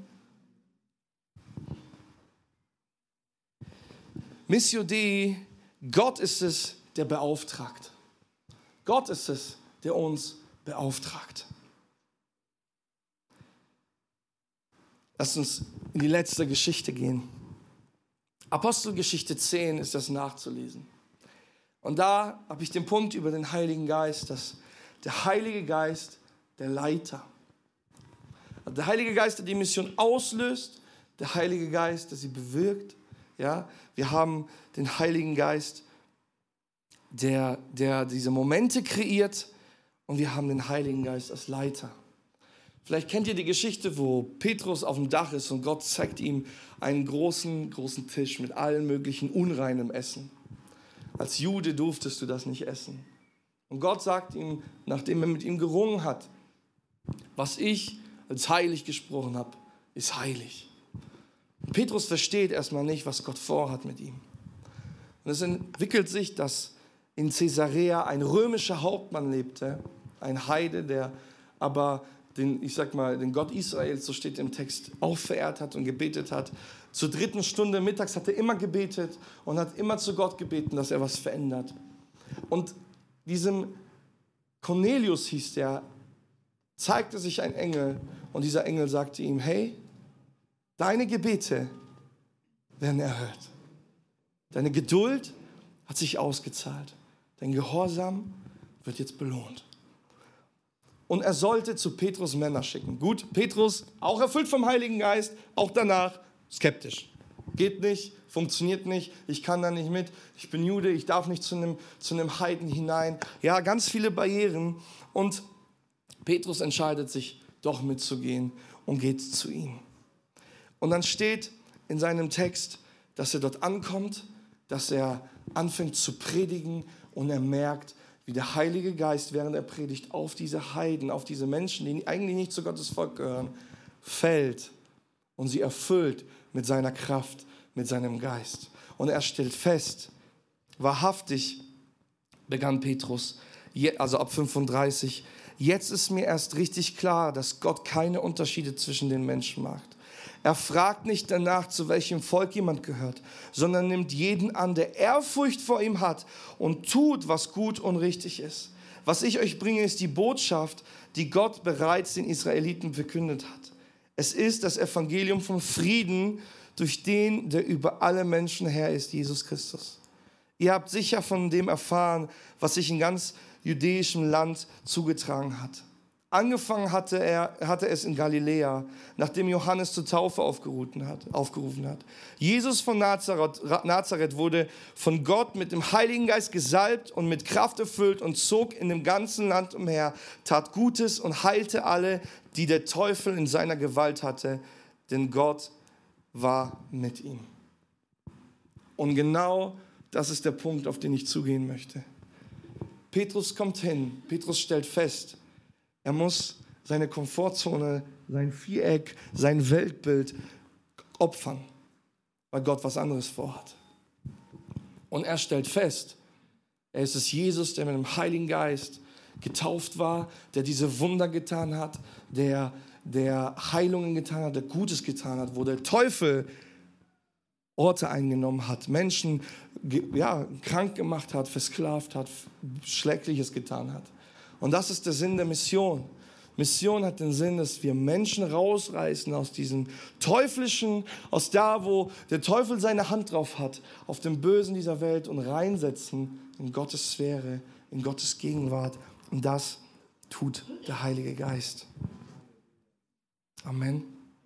Missio Dei, Gott ist es, der beauftragt. Gott ist es, der uns beauftragt. Lasst uns in die letzte Geschichte gehen. Apostelgeschichte zehn ist das nachzulesen. Und da habe ich den Punkt über den Heiligen Geist, dass der Heilige Geist der Leiter. Also der Heilige Geist, der die Mission auslöst, der Heilige Geist, der sie bewirkt. Ja, wir haben den Heiligen Geist, der, der diese Momente kreiert, und wir haben den Heiligen Geist als Leiter. Vielleicht kennt ihr die Geschichte, wo Petrus auf dem Dach ist und Gott zeigt ihm einen großen, großen Tisch mit allen möglichen unreinem Essen. Als Jude durftest du das nicht essen. Und Gott sagt ihm, nachdem er mit ihm gerungen hat, was ich als heilig gesprochen habe, ist heilig. Und Petrus versteht erstmal nicht, was Gott vorhat mit ihm. Und es entwickelt sich, dass in Caesarea ein römischer Hauptmann lebte, ein Heide, der aber den, ich sag mal, den Gott Israels, so steht im Text, auch verehrt hat und gebetet hat. Zur dritten Stunde mittags hat er immer gebetet und hat immer zu Gott gebeten, dass er was verändert. Und diesem Cornelius hieß der, zeigte sich ein Engel und dieser Engel sagte ihm, hey, deine Gebete werden erhört. Deine Geduld hat sich ausgezahlt. Dein Gehorsam wird jetzt belohnt. Und er sollte zu Petrus Männer schicken. Gut, Petrus, auch erfüllt vom Heiligen Geist, auch danach skeptisch. Geht nicht, funktioniert nicht, ich kann da nicht mit, ich bin Jude, ich darf nicht zu einem, zu einem Heiden hinein. Ja, ganz viele Barrieren. Und Petrus entscheidet sich, doch mitzugehen und geht zu ihm. Und dann steht in seinem Text, dass er dort ankommt, dass er anfängt zu predigen und er merkt, wie der Heilige Geist während der Predigt auf diese Heiden, auf diese Menschen, die eigentlich nicht zu Gottes Volk gehören, fällt und sie erfüllt mit seiner Kraft, mit seinem Geist. Und er stellt fest, wahrhaftig, begann Petrus, also ab fünfunddreißig, jetzt ist mir erst richtig klar, dass Gott keine Unterschiede zwischen den Menschen macht. Er fragt nicht danach, zu welchem Volk jemand gehört, sondern nimmt jeden an, der Ehrfurcht vor ihm hat und tut, was gut und richtig ist. Was ich euch bringe, ist die Botschaft, die Gott bereits den Israeliten verkündet hat. Es ist das Evangelium vom Frieden, durch den, der über alle Menschen Herr ist, Jesus Christus. Ihr habt sicher von dem erfahren, was sich in ganz jüdischem Land zugetragen hat. Angefangen hatte, er, hatte es in Galiläa, nachdem Johannes zur Taufe aufgerufen hat, aufgerufen hat. Jesus von Nazareth, Nazareth wurde von Gott mit dem Heiligen Geist gesalbt und mit Kraft erfüllt und zog in dem ganzen Land umher, tat Gutes und heilte alle, die der Teufel in seiner Gewalt hatte, denn Gott war mit ihm. Und genau das ist der Punkt, auf den ich zugehen möchte. Petrus kommt hin, Petrus stellt fest, er muss seine Komfortzone, sein Viereck, sein Weltbild opfern, weil Gott was anderes vorhat. Und er stellt fest, er ist es Jesus, der mit dem Heiligen Geist getauft war, der diese Wunder getan hat, der, der Heilungen getan hat, der Gutes getan hat, wo der Teufel Orte eingenommen hat, Menschen ja, krank gemacht hat, versklavt hat, Schreckliches getan hat. Und das ist der Sinn der Mission. Mission hat den Sinn, dass wir Menschen rausreißen aus diesem Teuflischen, aus da, wo der Teufel seine Hand drauf hat, auf dem Bösen dieser Welt und reinsetzen in Gottes Sphäre, in Gottes Gegenwart. Und das tut der Heilige Geist. Amen.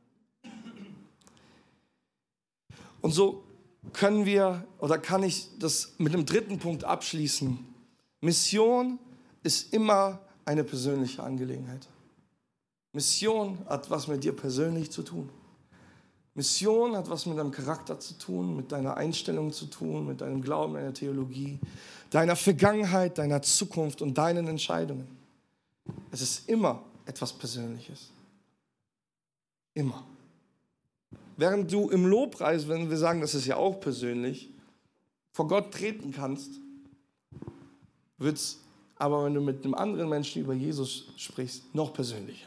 Und so können wir, oder kann ich das mit dem dritten Punkt abschließen. Mission ist immer eine persönliche Angelegenheit. Mission hat was mit dir persönlich zu tun. Mission hat was mit deinem Charakter zu tun, mit deiner Einstellung zu tun, mit deinem Glauben, deiner Theologie, deiner Vergangenheit, deiner Zukunft und deinen Entscheidungen. Es ist immer etwas Persönliches. Immer. Während du im Lobpreis, wenn wir sagen, das ist ja auch persönlich, vor Gott treten kannst, wird es aber, wenn du mit einem anderen Menschen über Jesus sprichst, noch persönlicher.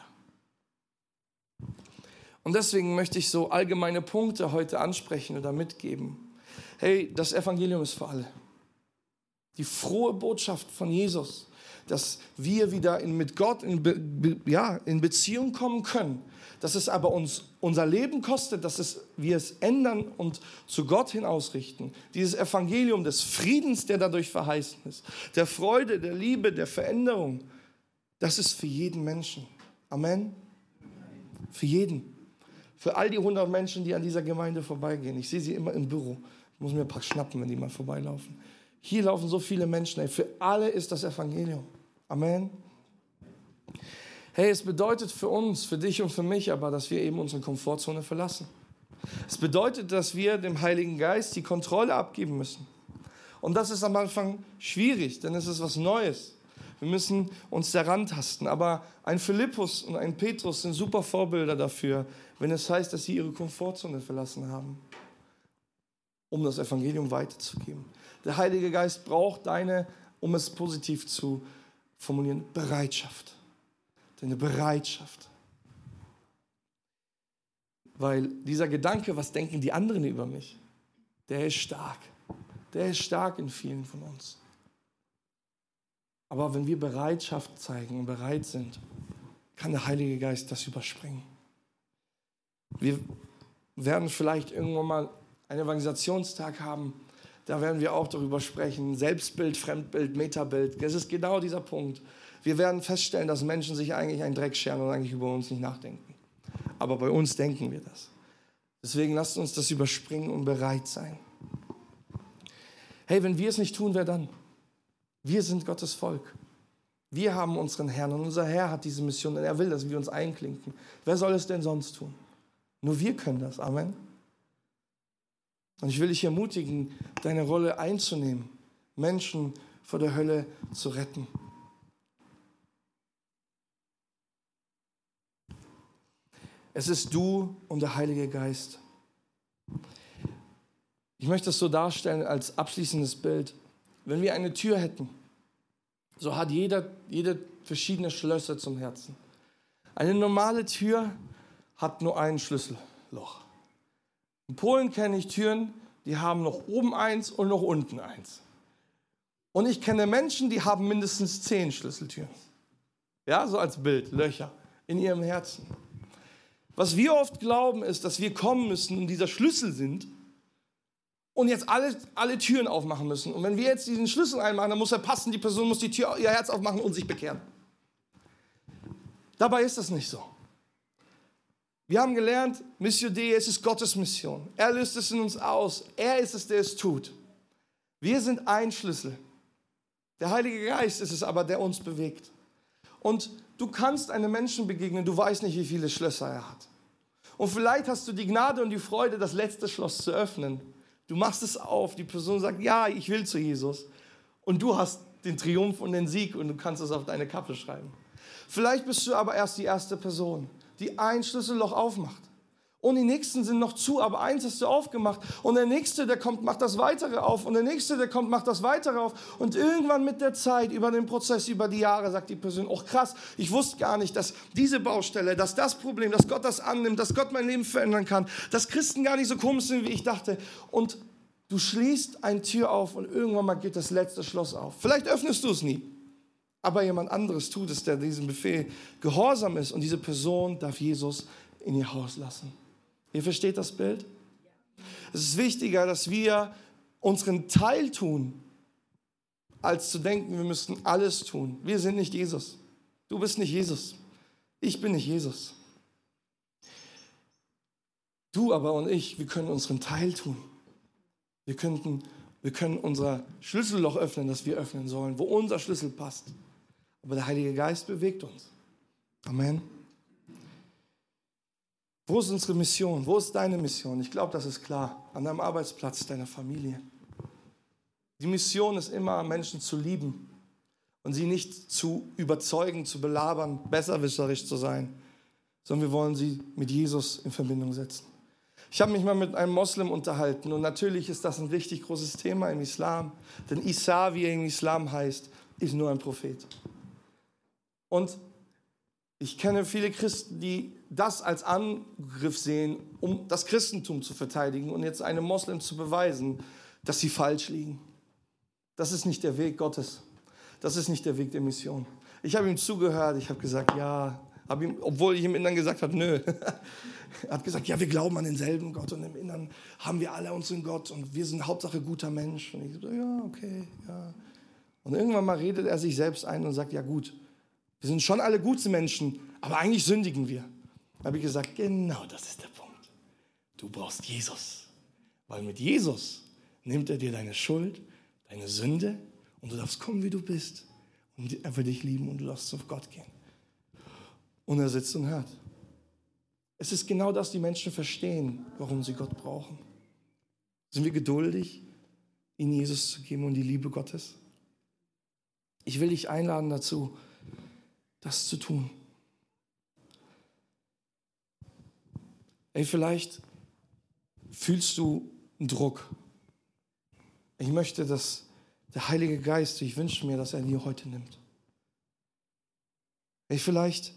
Und deswegen möchte ich so allgemeine Punkte heute ansprechen oder mitgeben. Hey, das Evangelium ist für alle. Die frohe Botschaft von Jesus, dass wir wieder in, mit Gott in, Be, Be, ja, in Beziehung kommen können, dass es aber uns unser Leben kostet, dass es, wir es ändern und zu Gott hin ausrichten. Dieses Evangelium des Friedens, der dadurch verheißen ist, der Freude, der Liebe, der Veränderung, das ist für jeden Menschen. Amen? Für jeden. Für all die hundert Menschen, die an dieser Gemeinde vorbeigehen. Ich sehe sie immer im Büro. Ich muss mir ein paar schnappen, wenn die mal vorbeilaufen. Hier laufen so viele Menschen. Ey. Für alle ist das Evangelium. Amen. Hey, es bedeutet für uns, für dich und für mich aber, dass wir eben unsere Komfortzone verlassen. Es bedeutet, dass wir dem Heiligen Geist die Kontrolle abgeben müssen. Und das ist am Anfang schwierig, denn es ist was Neues. Wir müssen uns daran tasten. Aber ein Philippus und ein Petrus sind super Vorbilder dafür, wenn es heißt, dass sie ihre Komfortzone verlassen haben, um das Evangelium weiterzugeben. Der Heilige Geist braucht deine, um es positiv zu formulieren, Bereitschaft. Deine Bereitschaft. Weil dieser Gedanke, was denken die anderen über mich, der ist stark. Der ist stark in vielen von uns. Aber wenn wir Bereitschaft zeigen und bereit sind, kann der Heilige Geist das überspringen. Wir werden vielleicht irgendwann mal einen Evangelisationstag haben, da werden wir auch darüber sprechen, Selbstbild, Fremdbild, Metabild. Das ist genau dieser Punkt. Wir werden feststellen, dass Menschen sich eigentlich einen Dreck scheren und eigentlich über uns nicht nachdenken. Aber bei uns denken wir das. Deswegen lasst uns das überspringen und bereit sein. Hey, wenn wir es nicht tun, wer dann? Wir sind Gottes Volk. Wir haben unseren Herrn und unser Herr hat diese Mission und er will, dass wir uns einklinken. Wer soll es denn sonst tun? Nur wir können das. Amen. Und ich will dich ermutigen, deine Rolle einzunehmen, Menschen vor der Hölle zu retten. Es ist du und der Heilige Geist. Ich möchte es so darstellen als abschließendes Bild. Wenn wir eine Tür hätten, so hat jeder, jede verschiedene Schlösser zum Herzen. Eine normale Tür hat nur ein Schlüsselloch. In Polen kenne ich Türen, die haben noch oben eins und noch unten eins. Und ich kenne Menschen, die haben mindestens zehn Schlüsseltüren. Ja, so als Bild, Löcher in ihrem Herzen. Was wir oft glauben, ist, dass wir kommen müssen und dieser Schlüssel sind und jetzt alle, alle Türen aufmachen müssen. Und wenn wir jetzt diesen Schlüssel einmachen, dann muss er passen, die Person muss die Tür, ihr Herz aufmachen und sich bekehren. Dabei ist das nicht so. Wir haben gelernt, Missio Dei, es ist Gottes Mission. Er löst es in uns aus. Er ist es, der es tut. Wir sind ein Schlüssel. Der Heilige Geist ist es aber, der uns bewegt. Und du kannst einem Menschen begegnen, du weißt nicht, wie viele Schlösser er hat. Und vielleicht hast du die Gnade und die Freude, das letzte Schloss zu öffnen. Du machst es auf, die Person sagt, ja, ich will zu Jesus. Und du hast den Triumph und den Sieg und du kannst es auf deine Kappe schreiben. Vielleicht bist du aber erst die erste Person, die ein Schlüsselloch aufmacht. Und die nächsten sind noch zu, aber eins hast du aufgemacht. Und der nächste, der kommt, macht das weitere auf. Und der nächste, der kommt, macht das weitere auf. Und irgendwann mit der Zeit, über den Prozess, über die Jahre, sagt die Person, oh krass, ich wusste gar nicht, dass diese Baustelle, dass das Problem, dass Gott das annimmt, dass Gott mein Leben verändern kann, dass Christen gar nicht so komisch sind, wie ich dachte. Und du schließt eine Tür auf und irgendwann mal geht das letzte Schloss auf. Vielleicht öffnest du es nie. Aber jemand anderes tut es, der diesem Befehl gehorsam ist. Und diese Person darf Jesus in ihr Haus lassen. Ihr versteht das Bild? Es ist wichtiger, dass wir unseren Teil tun, als zu denken, wir müssten alles tun. Wir sind nicht Jesus. Du bist nicht Jesus. Ich bin nicht Jesus. Du aber und ich, wir können unseren Teil tun. Wir, könnten, wir können unser Schlüsselloch öffnen, das wir öffnen sollen, wo unser Schlüssel passt. Aber der Heilige Geist bewegt uns. Amen. Wo ist unsere Mission? Wo ist deine Mission? Ich glaube, das ist klar. An deinem Arbeitsplatz, deiner Familie. Die Mission ist immer, Menschen zu lieben und sie nicht zu überzeugen, zu belabern, besserwisserisch zu sein, sondern wir wollen sie mit Jesus in Verbindung setzen. Ich habe mich mal mit einem Moslem unterhalten und natürlich ist das ein richtig großes Thema im Islam, denn Isa, wie er im Islam heißt, ist nur ein Prophet. Und ich kenne viele Christen, die das als Angriff sehen, um das Christentum zu verteidigen und jetzt einem Moslem zu beweisen, dass sie falsch liegen. Das ist nicht der Weg Gottes. Das ist nicht der Weg der Mission. Ich habe ihm zugehört, ich habe gesagt, ja, habe ihm, obwohl ich im Inneren gesagt habe, nö. Er hat gesagt, ja, wir glauben an denselben Gott und im Inneren haben wir alle unseren Gott und wir sind Hauptsache guter Mensch. Und ich so, ja, okay, ja. Und irgendwann mal redet er sich selbst ein und sagt, ja gut, wir sind schon alle gute Menschen, aber eigentlich sündigen wir. Da habe ich gesagt, genau das ist der Punkt. Du brauchst Jesus. Weil mit Jesus nimmt er dir deine Schuld, deine Sünde und du darfst kommen, wie du bist. Und er wird dich lieben und du darfst zu Gott gehen. Und er sitzt und hört. Es ist genau das, die Menschen verstehen, warum sie Gott brauchen. Sind wir geduldig, ihnen Jesus zu geben und die Liebe Gottes? Ich will dich einladen dazu, das zu tun. Ey, vielleicht fühlst du einen Druck. Ich möchte, dass der Heilige Geist, ich wünsche mir, dass er dir heute nimmt. Ey, vielleicht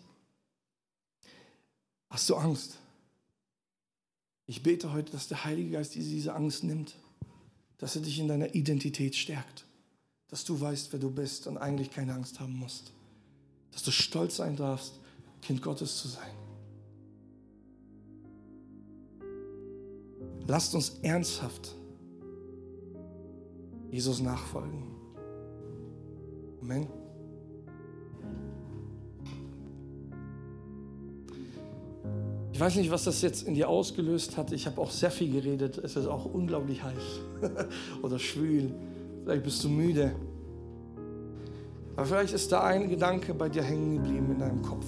hast du Angst. Ich bete heute, dass der Heilige Geist diese, diese Angst nimmt, dass er dich in deiner Identität stärkt, dass du weißt, wer du bist und eigentlich keine Angst haben musst, dass du stolz sein darfst, Kind Gottes zu sein. Lasst uns ernsthaft Jesus nachfolgen. Amen. Ich weiß nicht, was das jetzt in dir ausgelöst hat. Ich habe auch sehr viel geredet. Es ist auch unglaublich heiß oder schwül. Vielleicht bist du müde. Aber vielleicht ist da ein Gedanke bei dir hängen geblieben in deinem Kopf.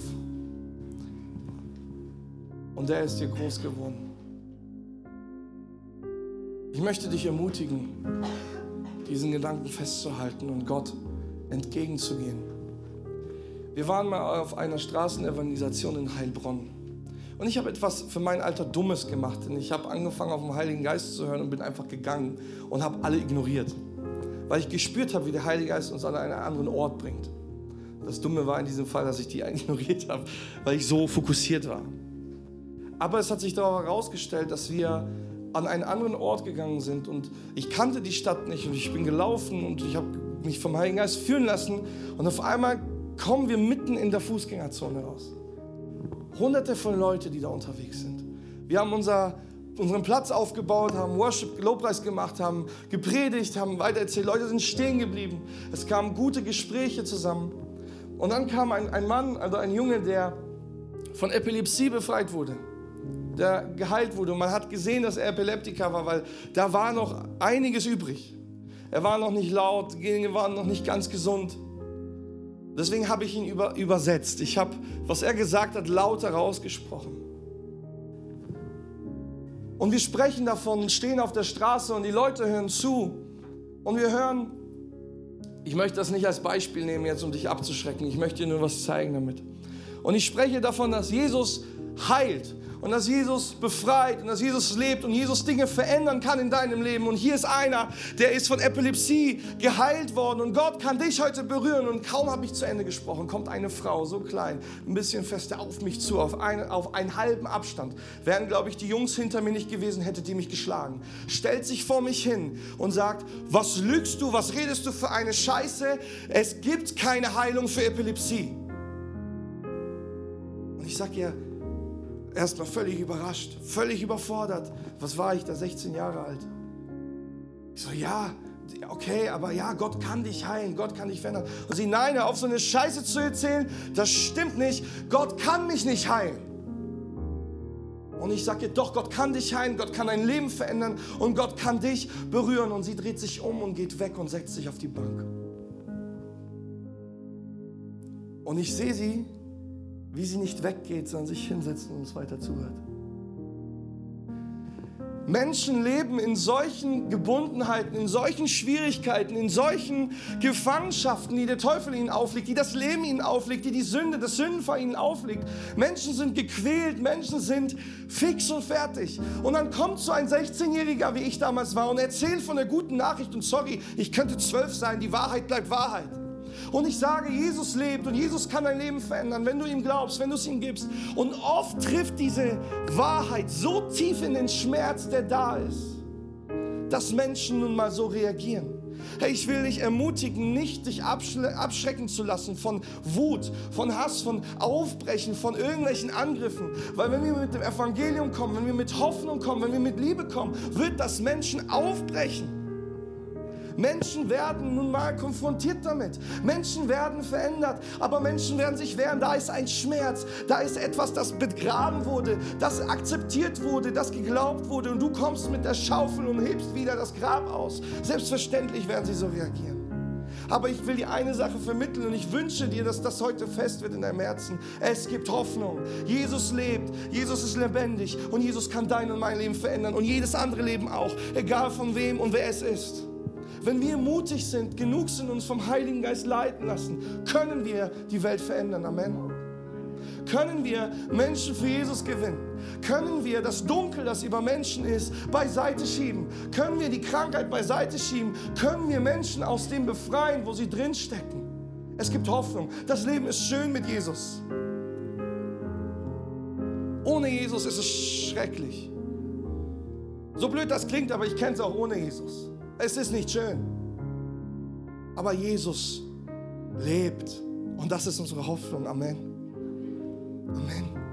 Und der ist dir groß geworden. Ich möchte dich ermutigen. diesen Gedanken festzuhalten und Gott entgegenzugehen. Wir waren mal auf einer Straßenevangelisation in Heilbronn. Und ich habe etwas für mein Alter Dummes gemacht. Denn ich habe angefangen, auf den Heiligen Geist zu hören und bin einfach gegangen und habe alle ignoriert. Weil ich gespürt habe, wie der Heilige Geist uns an einen anderen Ort bringt. Das Dumme war in diesem Fall, dass ich die ignoriert habe, weil ich so fokussiert war. Aber es hat sich darauf herausgestellt, dass wir an einen anderen Ort gegangen sind und ich kannte die Stadt nicht und ich bin gelaufen und ich habe mich vom Heiligen Geist führen lassen und auf einmal kommen wir mitten in der Fußgängerzone raus. Hunderte von Leuten, die da unterwegs sind. Wir haben unser, unseren Platz aufgebaut, haben Worship, Lobpreis gemacht, haben gepredigt, haben weitererzählt. Leute sind stehen geblieben. Es kamen gute Gespräche zusammen. Und dann kam ein, ein Mann, also ein Junge, der von Epilepsie befreit wurde, der geheilt wurde. Und man hat gesehen, dass er Epileptiker war, weil da war noch einiges übrig. Er war noch nicht laut, die Gene waren noch nicht ganz gesund. Deswegen habe ich ihn über, übersetzt. Ich habe, was er gesagt hat, laut herausgesprochen. Und wir sprechen davon, stehen auf der Straße und die Leute hören zu. Und wir hören, ich möchte das nicht als Beispiel nehmen jetzt, um dich abzuschrecken. Ich möchte dir nur was zeigen damit. Und ich spreche davon, dass Jesus heilt und dass Jesus befreit und dass Jesus lebt und Jesus Dinge verändern kann in deinem Leben. Und hier ist einer, der ist von Epilepsie geheilt worden und Gott kann dich heute berühren. Und kaum habe ich zu Ende gesprochen, kommt eine Frau, so klein, ein bisschen fester auf mich zu, auf, eine, auf einen halben Abstand. Wären, glaube ich, die Jungs hinter mir nicht gewesen, hätte die mich geschlagen. Stellt sich vor mich hin und sagt, was lügst du, was redest du für eine Scheiße? Es gibt keine Heilung für Epilepsie. Und ich sage ihr, erstmal völlig überrascht, völlig überfordert. Was war ich da, sechzehn Jahre alt? Ich so, ja, okay, aber ja, Gott kann dich heilen, Gott kann dich verändern. Und sie, nein, hör auf, so eine Scheiße zu erzählen, das stimmt nicht, Gott kann mich nicht heilen. Und ich sage ihr, doch, Gott kann dich heilen, Gott kann dein Leben verändern und Gott kann dich berühren. Und sie dreht sich um und geht weg und setzt sich auf die Bank. Und ich sehe sie, wie sie nicht weggeht, sondern sich hinsetzt und uns weiter zuhört. Menschen leben in solchen Gebundenheiten, in solchen Schwierigkeiten, in solchen Gefangenschaften, die der Teufel ihnen auflegt, die das Leben ihnen auflegt, die die Sünde, das Sündenfall ihnen auflegt. Menschen sind gequält, Menschen sind fix und fertig. Und dann kommt so ein sechzehnjähriger, wie ich damals war, und erzählt von der guten Nachricht. Und sorry, ich könnte zwölf sein, die Wahrheit bleibt Wahrheit. Und ich sage, Jesus lebt und Jesus kann dein Leben verändern, wenn du ihm glaubst, wenn du es ihm gibst. Und oft trifft diese Wahrheit so tief in den Schmerz, der da ist, dass Menschen nun mal so reagieren. Hey, ich will dich ermutigen, nicht dich abschrecken zu lassen von Wut, von Hass, von Aufbrechen, von irgendwelchen Angriffen. Weil wenn wir mit dem Evangelium kommen, wenn wir mit Hoffnung kommen, wenn wir mit Liebe kommen, wird das Menschen aufbrechen. Menschen werden nun mal konfrontiert damit. Menschen werden verändert, aber Menschen werden sich wehren. Da ist ein Schmerz, da ist etwas, das begraben wurde, das akzeptiert wurde, das geglaubt wurde und du kommst mit der Schaufel und hebst wieder das Grab aus. Selbstverständlich werden sie so reagieren. Aber ich will dir eine Sache vermitteln und ich wünsche dir, dass das heute fest wird in deinem Herzen. Es gibt Hoffnung. Jesus lebt, Jesus ist lebendig und Jesus kann dein und mein Leben verändern und jedes andere Leben auch, egal von wem und wer es ist. Wenn wir mutig sind, genug sind, uns vom Heiligen Geist leiten lassen, können wir die Welt verändern. Amen. Können wir Menschen für Jesus gewinnen? Können wir das Dunkel, das über Menschen ist, beiseite schieben? Können wir die Krankheit beiseite schieben? Können wir Menschen aus dem befreien, wo sie drinstecken? Es gibt Hoffnung. Das Leben ist schön mit Jesus. Ohne Jesus ist es schrecklich. So blöd das klingt, aber ich kenne es auch ohne Jesus. Es ist nicht schön, aber Jesus lebt und das ist unsere Hoffnung. Amen. Amen.